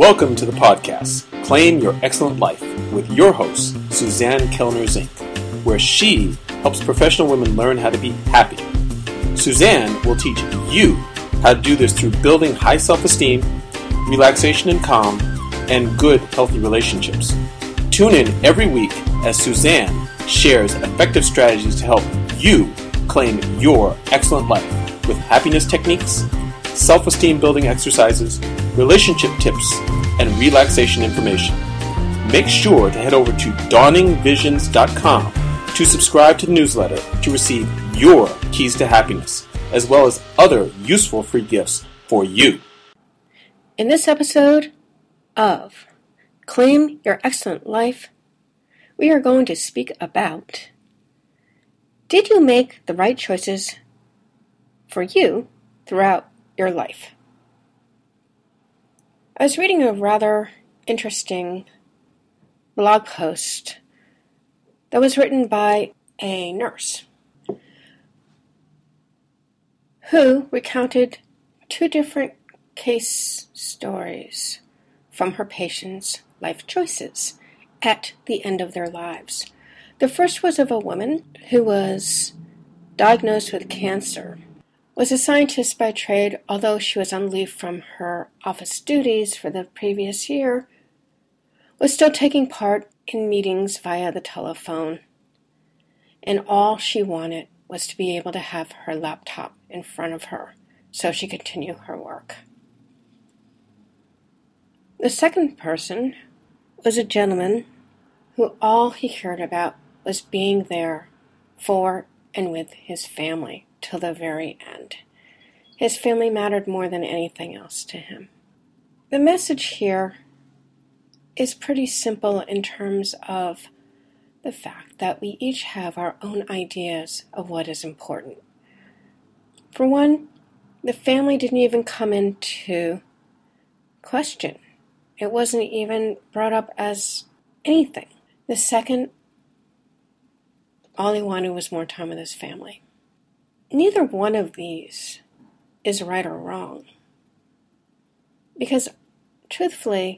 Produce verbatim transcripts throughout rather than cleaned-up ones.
Welcome to the podcast, Claim Your Excellent Life, with your host, Suzanne Kellner Zink, where she helps professional women learn how to be happy. Suzanne will teach you how to do this through building high self-esteem, relaxation and calm, and good, healthy relationships. Tune in every week as Suzanne shares effective strategies to help you claim your excellent life with happiness techniques, self-esteem building exercises, relationship tips, and relaxation information. Make sure to head over to dawning visions dot com to subscribe to the newsletter to receive your keys to happiness, as well as other useful free gifts for you. In this episode of Claim Your Excellent Life, we are going to speak about: did you make the right choices for you throughout your life? I was reading a rather interesting blog post that was written by a nurse who recounted two different case stories from her patients' life choices at the end of their lives. The first was of a woman who was diagnosed with cancer, was a scientist by trade, although she was on leave from her office duties for the previous year, was still taking part in meetings via the telephone, and all she wanted was to be able to have her laptop in front of her so she could continue her work. The second person was a gentleman who all he cared about was being there for and with his family till the very end. His family mattered more than anything else to him. The message here is pretty simple in terms of the fact that we each have our own ideas of what is important. For one, the family didn't even come into question. It wasn't even brought up as anything. The second, all he wanted was more time with his family. Neither one of these is right or wrong. Because, truthfully,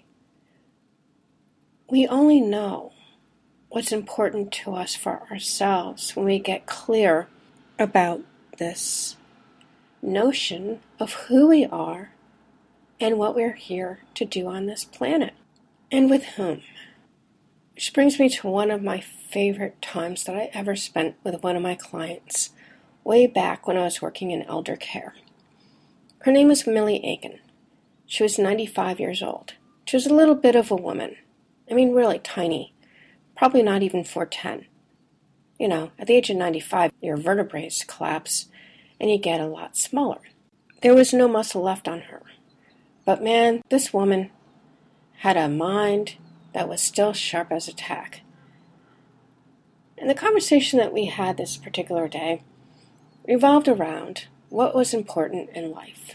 we only know what's important to us for ourselves when we get clear about this notion of who we are and what we're here to do on this planet, and with whom. Which brings me to one of my favorite times that I ever spent with one of my clients, way back when I was working in elder care. Her name was Millie Aiken. She was ninety-five years old. She was a little bit of a woman. I mean, really tiny. Probably not even four ten. You know, at the age of ninety-five, your vertebrae collapse and you get a lot smaller. There was no muscle left on her. But man, this woman had a mind that was still sharp as a tack. And the conversation that we had this particular day revolved around what was important in life.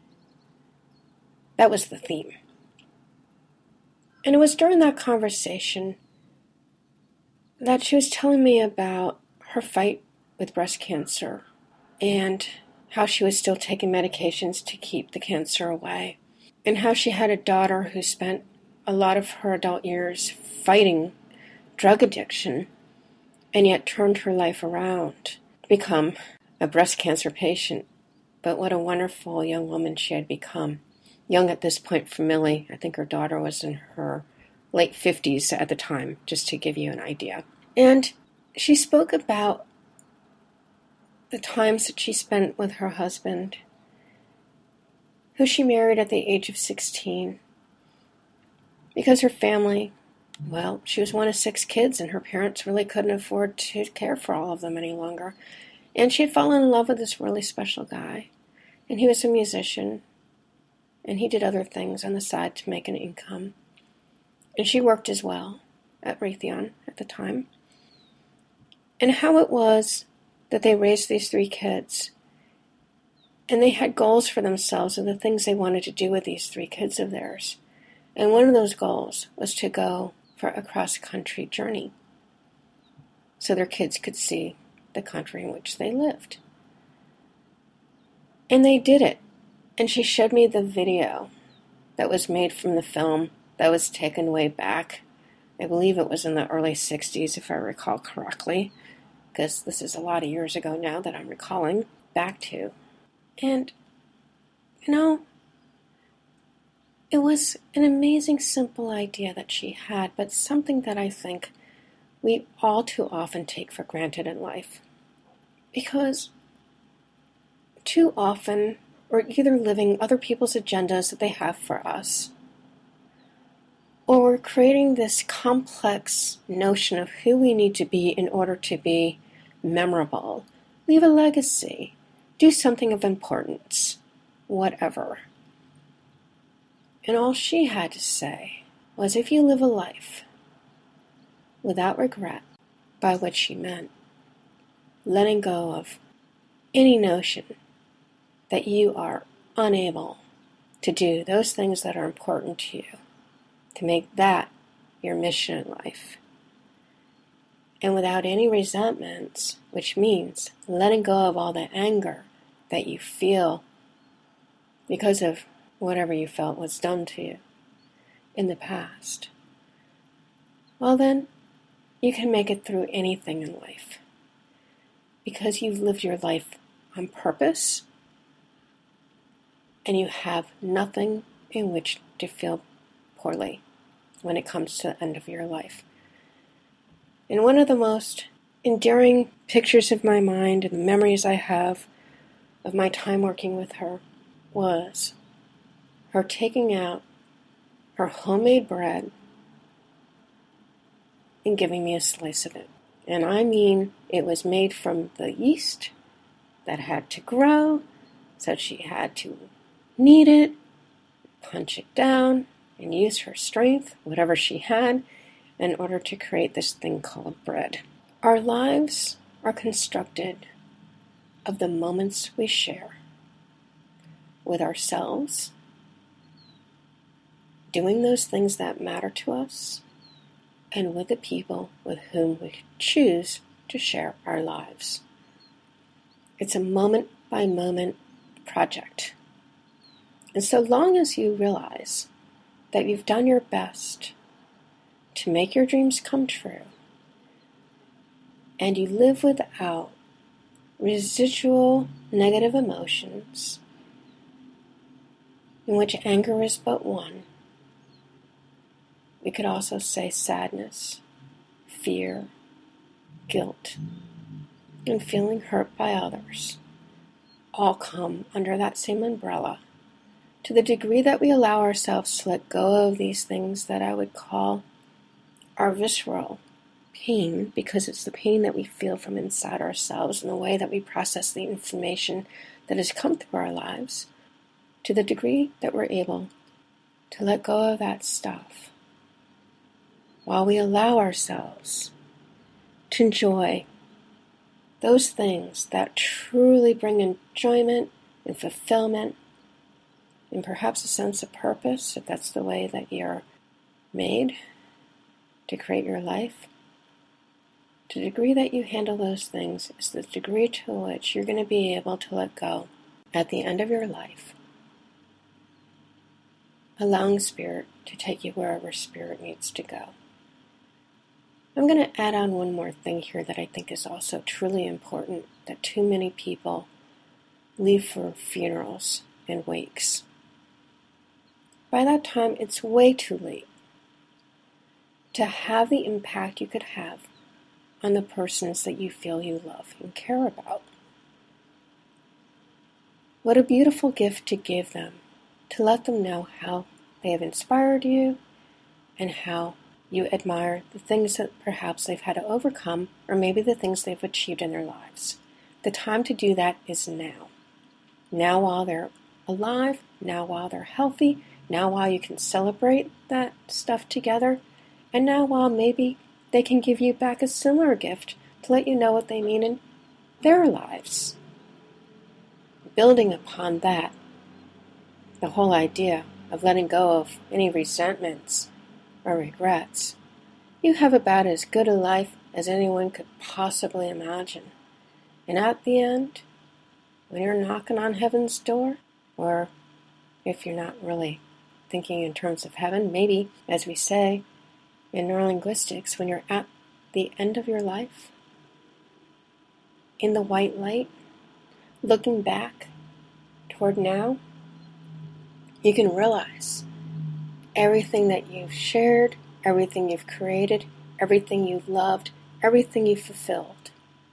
That was the theme. And it was during that conversation that she was telling me about her fight with breast cancer and how she was still taking medications to keep the cancer away, and how she had a daughter who spent a lot of her adult years fighting drug addiction and yet turned her life around to become a breast cancer patient. But what a wonderful young woman she had become. Young at this point for Millie. I think her daughter was in her late fifties at the time, just to give you an idea. And she spoke about the times that she spent with her husband, who she married at the age of sixteen. Because her family, well, she was one of six kids, and her parents really couldn't afford to care for all of them any longer. And she had fallen in love with this really special guy. And he was a musician. And he did other things on the side to make an income. And she worked as well at Raytheon at the time. And how it was that they raised these three kids. And they had goals for themselves of the things they wanted to do with these three kids of theirs. And one of those goals was to go for a cross-country journey so their kids could see the country in which they lived. And they did it. And she showed me the video that was made from the film that was taken way back. I believe it was in the early sixties, if I recall correctly, because this is a lot of years ago now that I'm recalling back to. And, you know, it was an amazing, simple idea that she had, but something that I think we all too often take for granted in life. Because too often we're either living other people's agendas that they have for us, or we're creating this complex notion of who we need to be in order to be memorable, leave a legacy, do something of importance, whatever. And all she had to say was, if you live a life without regret, by which she meant letting go of any notion that you are unable to do those things that are important to you, to make that your mission in life. And without any resentments, which means letting go of all the anger that you feel because of whatever you felt was done to you in the past, well then, you can make it through anything in life. Because you've lived your life on purpose, and you have nothing in which to feel poorly when it comes to the end of your life. And one of the most endearing pictures of my mind and the memories I have of my time working with her was her taking out her homemade bread and giving me a slice of it. And I mean, it was made from the yeast that had to grow, so she had to knead it, punch it down, and use her strength, whatever she had, in order to create this thing called bread. Our lives are constructed of the moments we share with ourselves, doing those things that matter to us, and with the people with whom we choose to share our lives. It's a moment-by-moment project. And so long as you realize that you've done your best to make your dreams come true, and you live without residual negative emotions, in which anger is but one, we could also say sadness, fear, guilt, and feeling hurt by others all come under that same umbrella. To the degree that we allow ourselves to let go of these things that I would call our visceral pain, because it's the pain that we feel from inside ourselves and the way that we process the information that has come through our lives, to the degree that we're able to let go of that stuff, while we allow ourselves to enjoy those things that truly bring enjoyment and fulfillment, and perhaps a sense of purpose, if that's the way that you're made to create your life. To the degree that you handle those things is the degree to which you're going to be able to let go at the end of your life, allowing Spirit to take you wherever Spirit needs to go. I'm going to add on one more thing here that I think is also truly important, that too many people leave for funerals and wakes. By that time, it's way too late to have the impact you could have on the persons that you feel you love and care about. What a beautiful gift to give them, to let them know how they have inspired you and how you admire the things that perhaps they've had to overcome, or maybe the things they've achieved in their lives. The time to do that is now. Now while they're alive, now while they're healthy, now while you can celebrate that stuff together, and now while maybe they can give you back a similar gift to let you know what they mean in their lives. Building upon that, the whole idea of letting go of any resentments or regrets, you have about as good a life as anyone could possibly imagine. And at the end, when you're knocking on heaven's door, or if you're not really thinking in terms of heaven. Maybe, as we say in neurolinguistics, when you're at the end of your life, in the white light, looking back toward now, you can realize everything that you've shared, everything you've created, everything you've loved, everything you've fulfilled,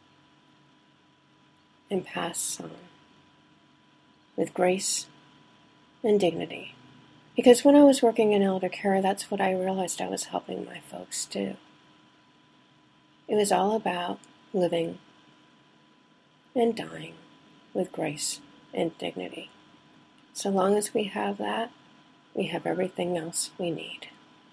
and pass on with grace and dignity. Because when I was working in elder care, that's what I realized I was helping my folks do. It was all about living and dying with grace and dignity. So long as we have that, we have everything else we need.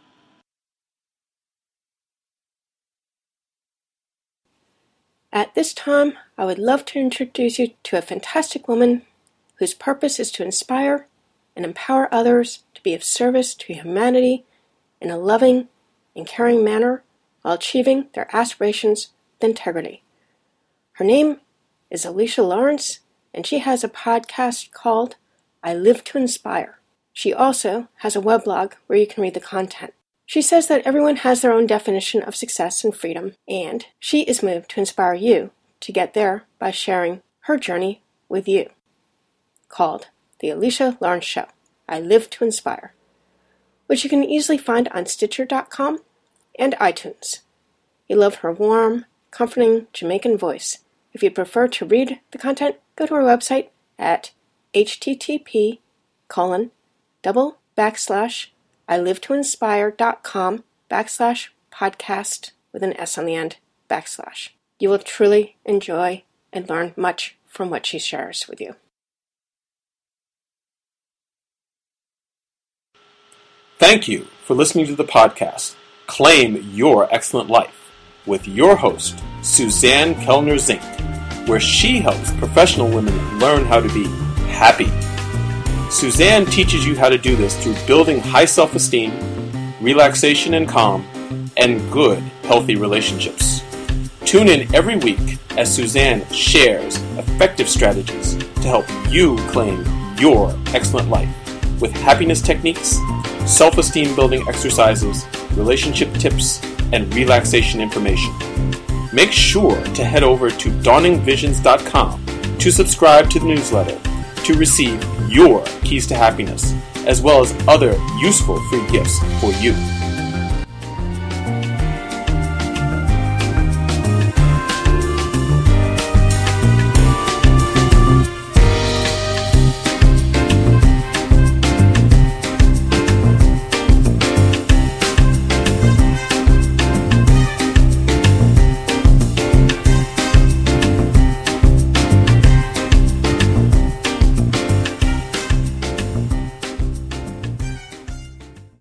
At this time, I would love to introduce you to a fantastic woman whose purpose is to inspire and empower others to be of service to humanity in a loving and caring manner while achieving their aspirations with integrity. Her name is Alicia Lawrence, and she has a podcast called I Live to Inspire. She also has a weblog where you can read the content. She says that everyone has their own definition of success and freedom, and she is moved to inspire you to get there by sharing her journey with you. Called The Alicia Lawrence Show, I Live to Inspire, which you can easily find on Stitcher dot com and iTunes. You love her warm, comforting Jamaican voice. If you'd prefer to read the content, go to her website at http colon double backslash I live to inspire dot com backslash podcast with an S on the end backslash. You will truly enjoy and learn much from what she shares with you. Thank you for listening to the podcast, Claim Your Excellent Life, with your host, Suzanne Kellner Zink, where she helps professional women learn how to be happy. Suzanne teaches you how to do this through building high self-esteem, relaxation and calm, and good, healthy relationships. Tune in every week as Suzanne shares effective strategies to help you claim your excellent life with happiness techniques, self-esteem building exercises, relationship tips, and relaxation information. Make sure to head over to dawning visions dot com to subscribe to the newsletter to receive your keys to happiness, as well as other useful free gifts for you.